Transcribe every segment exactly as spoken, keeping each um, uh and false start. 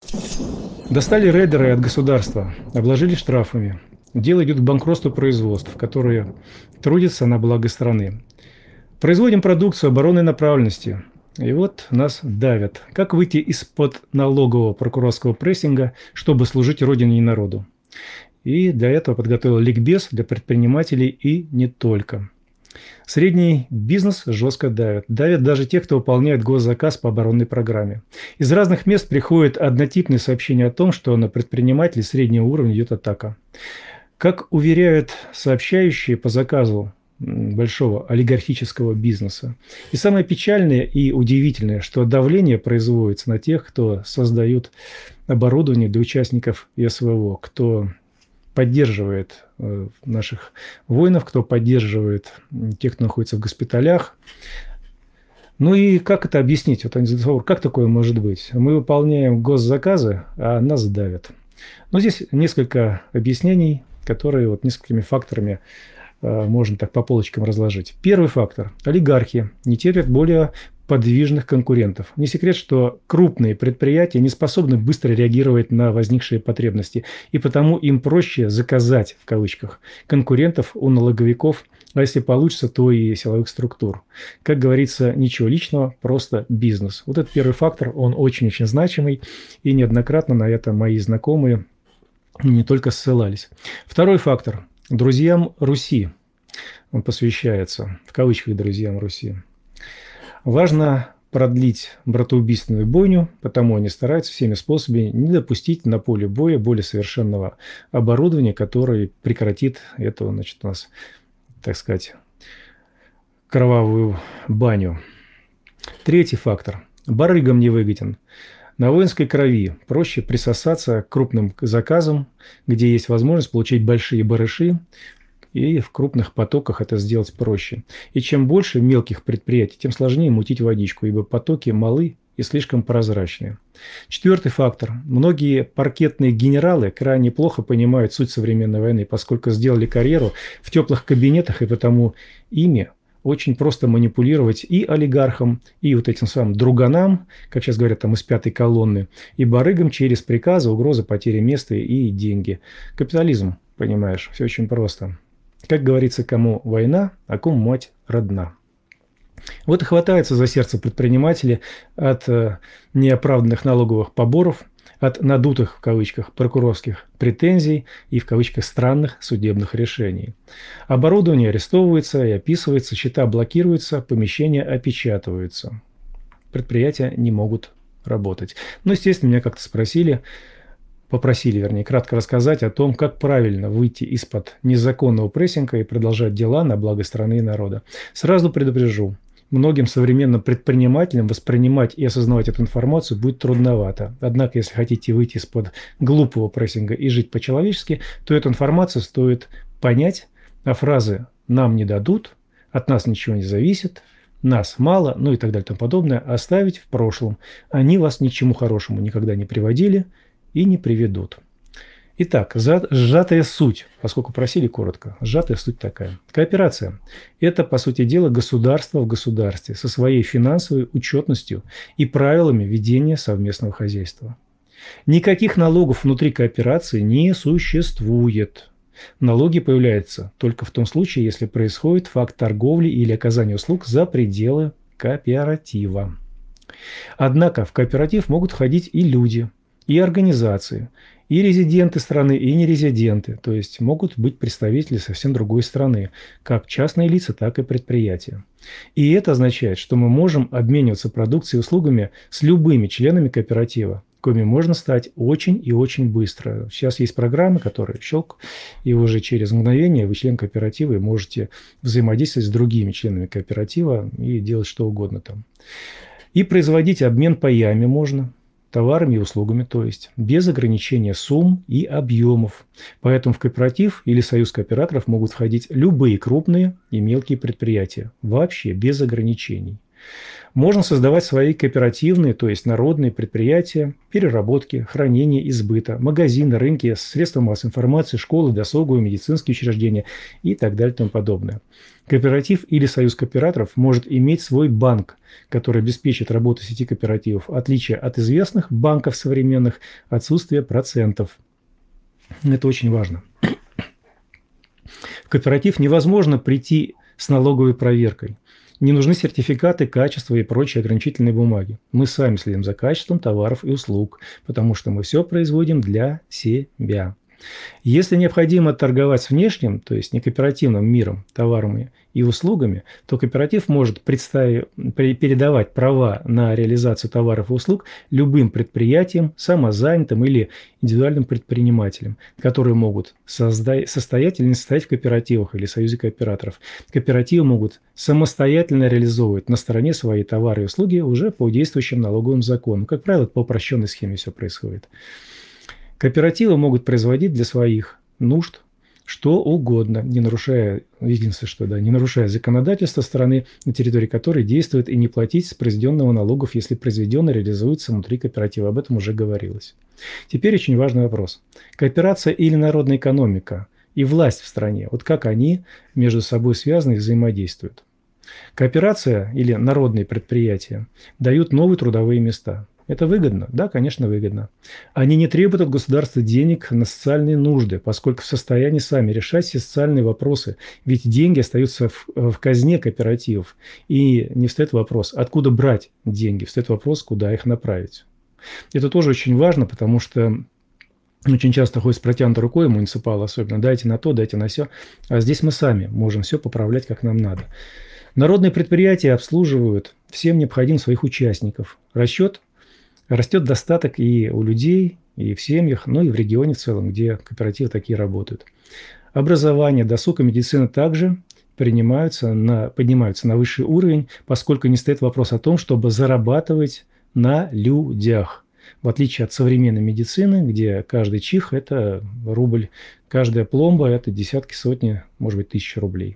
Достали рейдеры от государства, обложили штрафами. Дело идет к банкротству производств, которые трудятся на благо страны. Производим продукцию оборонной направленности. И вот нас давят. Как выйти из-под налогового прокурорского прессинга, чтобы служить Родине и народу? И для этого подготовил ликбез для предпринимателей и не только. Средний бизнес жестко давит. Давят даже те, кто выполняет госзаказ по оборонной программе. Из разных мест приходят однотипные сообщения о том, что на предпринимателей среднего уровня идет атака. Как уверяют сообщающие по заказу большого олигархического бизнеса. И самое печальное и удивительное, что давление производится на тех, кто создает оборудование для участников СВО, кто поддерживает э, наших воинов, кто поддерживает тех, кто находится в госпиталях. Ну и как это объяснить? Вот они задают, как такое может быть? Мы выполняем госзаказы, а нас давят. Но здесь несколько объяснений, которые вот несколькими факторами э, можно так по полочкам разложить. Первый фактор. Олигархи не терпят более подвижных конкурентов. Не секрет, что крупные предприятия не способны быстро реагировать на возникшие потребности, и потому им проще заказать, в кавычках, конкурентов у налоговиков, а если получится, то и силовых структур. Как говорится, ничего личного, просто бизнес. Вот этот первый фактор, он очень-очень значимый, и неоднократно на это мои знакомые не только ссылались. Второй фактор. Друзьям Руси. Он посвящается, в кавычках, друзьям Руси. Важно продлить братоубийственную бойню, потому они стараются всеми способами не допустить на поле боя более совершенного оборудования, которое прекратит эту, значит, у нас, так сказать, кровавую баню. Третий фактор. Барыгам не выгоден. На воинской крови проще присосаться к крупным заказам, где есть возможность получить большие барыши, и в крупных потоках это сделать проще. И чем больше мелких предприятий, тем сложнее мутить водичку, ибо потоки малы и слишком прозрачные. Четвертый фактор. Многие паркетные генералы крайне плохо понимают суть современной войны, поскольку сделали карьеру в теплых кабинетах, и потому ими очень просто манипулировать и олигархам, и вот этим самым друганам, как сейчас говорят, там из пятой колонны, и барыгам через приказы, угрозы потери места и деньги. Капитализм, понимаешь, все очень просто. Как говорится, кому война, а кому мать родна. Вот и хватается за сердце предприниматели от э, неоправданных налоговых поборов, от надутых, в кавычках, прокурорских претензий и, в кавычках, странных судебных решений. Оборудование арестовывается и описывается, счета блокируются, помещения опечатываются. Предприятия не могут работать. Но, естественно, меня как-то спросили, попросили, вернее, кратко рассказать о том, как правильно выйти из-под незаконного прессинга и продолжать дела на благо страны и народа. Сразу предупрежу, многим современным предпринимателям воспринимать и осознавать эту информацию будет трудновато. Однако, если хотите выйти из-под глупого прессинга и жить по-человечески, то эту информацию стоит понять, а фразы «нам не дадут», «от нас ничего не зависит», «нас мало», ну и так далее и тому подобное, оставить в прошлом. Они вас ни к чему хорошему никогда не приводили и не приведут. Итак, сжатая суть, поскольку просили коротко, сжатая суть такая. Кооперация – это, по сути дела, государство в государстве со своей финансовой учетностью и правилами ведения совместного хозяйства. Никаких налогов внутри кооперации не существует. Налоги появляются только в том случае, если происходит факт торговли или оказания услуг за пределы кооператива. Однако в кооператив могут входить и люди, и организации, и резиденты страны, и нерезиденты, то есть могут быть представители совсем другой страны, как частные лица, так и предприятия. И это означает, что мы можем обмениваться продукцией и услугами с любыми членами кооператива, коими можно стать очень и очень быстро. Сейчас есть программы, которые щелк, и уже через мгновение вы член кооператива и можете взаимодействовать с другими членами кооператива и делать что угодно там. И производить обмен паями можно, товарами и услугами, то есть без ограничения сумм и объемов. Поэтому в кооператив или союз кооператоров могут входить любые крупные и мелкие предприятия, вообще без ограничений. Можно создавать свои кооперативные, то есть народные предприятия, переработки, хранения и сбыта, магазины, рынки, средства массовой информации, школы, досуговые, медицинские учреждения и так далее и тому подобное. Кооператив или союз кооператоров может иметь свой банк, который обеспечит работу сети кооперативов, в отличие от известных банков современных, отсутствие процентов. Это очень важно. В кооператив невозможно прийти с налоговой проверкой. Не нужны сертификаты, качества и прочие ограничительные бумаги. Мы сами следим за качеством товаров и услуг, потому что мы все производим для себя. Если необходимо торговать с внешним, то есть некооперативным миром, товарами и услугами, то кооператив может представить, передавать права на реализацию товаров и услуг любым предприятиям, самозанятым или индивидуальным предпринимателям, которые могут созда- состоять или не состоять в кооперативах или союзе кооператоров. Кооперативы могут самостоятельно реализовывать на стороне свои товары и услуги уже по действующим налоговым законам. Как правило, по упрощенной схеме все происходит. Кооперативы могут производить для своих нужд что угодно, не нарушая, единственное, что да, не нарушая законодательство страны, на территории которой действует, и не платить с произведенного налогов, если произведенное реализуется внутри кооператива. Об этом уже говорилось. Теперь очень важный вопрос. Кооперация или народная экономика и власть в стране, вот как они между собой связаны и взаимодействуют? Кооперация или народные предприятия дают новые трудовые места. Это выгодно? Да, конечно, выгодно. Они не требуют от государства денег на социальные нужды, поскольку в состоянии сами решать все социальные вопросы. Ведь деньги остаются в, в казне кооперативов. И не встает вопрос, откуда брать деньги, встает вопрос, куда их направить. Это тоже очень важно, потому что очень часто ходят с протянутой рукой муниципалы, особенно дайте на то, дайте на сё. А здесь мы сами можем все поправлять, как нам надо. Народные предприятия обслуживают всем необходимым своих участников. Расчет Растет достаток и у людей, и в семьях, но и в регионе в целом, где кооперативы такие работают. Образование, досуг и медицина также принимаются на, поднимаются на высший уровень, поскольку не стоит вопрос о том, чтобы зарабатывать на людях. В отличие от современной медицины, где каждый чих – это рубль, каждая пломба – это десятки, сотни, может быть, тысячи рублей.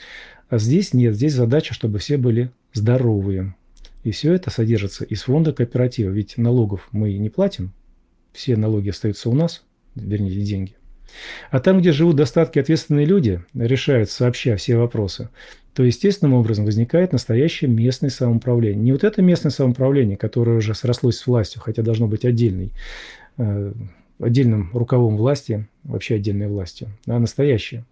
А здесь нет, здесь задача, чтобы все были здоровые. И все это содержится из фонда кооператива. Ведь налогов мы не платим, все налоги остаются у нас, вернее, деньги. А там, где живут достатки ответственные люди, решают сообща все вопросы, то естественным образом возникает настоящее местное самоуправление. Не вот это местное самоуправление, которое уже срослось с властью, хотя должно быть отдельной, э, отдельным рукавом власти, вообще отдельной властью, а настоящее.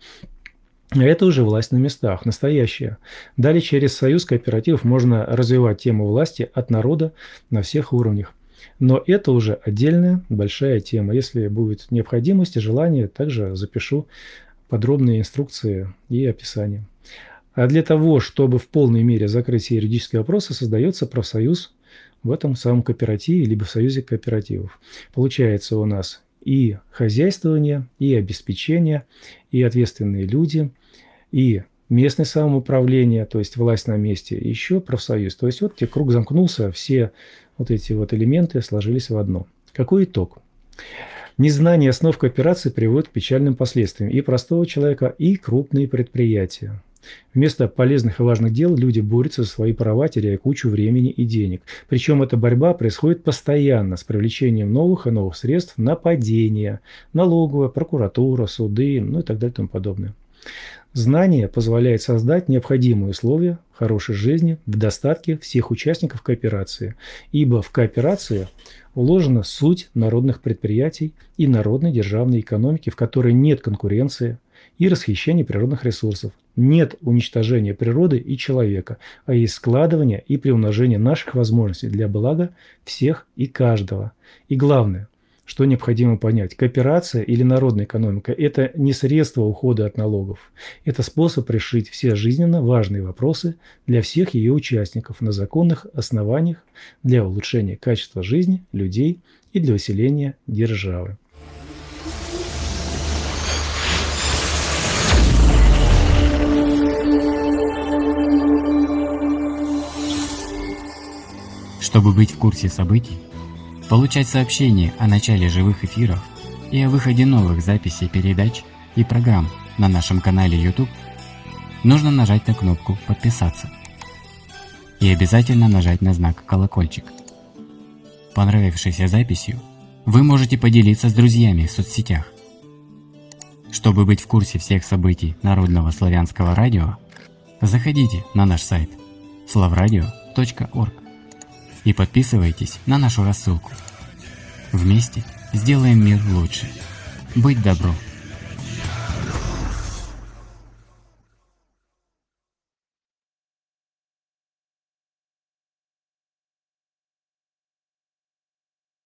Это уже власть на местах, настоящая. Далее через союз кооперативов можно развивать тему власти от народа на всех уровнях. Но это уже отдельная большая тема. Если будет необходимость и желание, также запишу подробные инструкции и описание. А для того, чтобы в полной мере закрыть все юридические вопросы, создается профсоюз в этом самом кооперативе, либо в союзе кооперативов. Получается у нас и хозяйствование, и обеспечение, и ответственные люди, и местное самоуправление, то есть власть на месте, и еще профсоюз. То есть вот тебе круг замкнулся, все вот эти вот элементы сложились в одно. Какой итог? Незнание основ кооперации приводит к печальным последствиям и простого человека, и крупные предприятия. Вместо полезных и важных дел люди борются за свои права, теряя кучу времени и денег. Причем эта борьба происходит постоянно с привлечением новых и новых средств нападения, налоговая, прокуратура, суды, ну и так далее и тому подобное. Знание позволяет создать необходимые условия хорошей жизни в достатке всех участников кооперации, ибо в кооперации уложена суть народных предприятий и народной державной экономики, в которой нет конкуренции и расхищения природных ресурсов, нет уничтожения природы и человека, а есть складывание и приумножение наших возможностей для блага всех и каждого. И главное, что необходимо понять, кооперация или народная экономика – это не средство ухода от налогов, это способ решить все жизненно важные вопросы для всех ее участников на законных основаниях для улучшения качества жизни людей и для усиления державы. Чтобы быть в курсе событий, получать сообщения о начале живых эфиров и о выходе новых записей передач и программ на нашем канале YouTube, нужно нажать на кнопку «Подписаться». и обязательно нажать на знак колокольчик. Понравившейся записью вы можете поделиться с друзьями в соцсетях. Чтобы быть в курсе всех событий Народного славянского радио, заходите на наш сайт славрадио точка орг и подписывайтесь на нашу рассылку. Вместе сделаем мир лучше. Быть добру!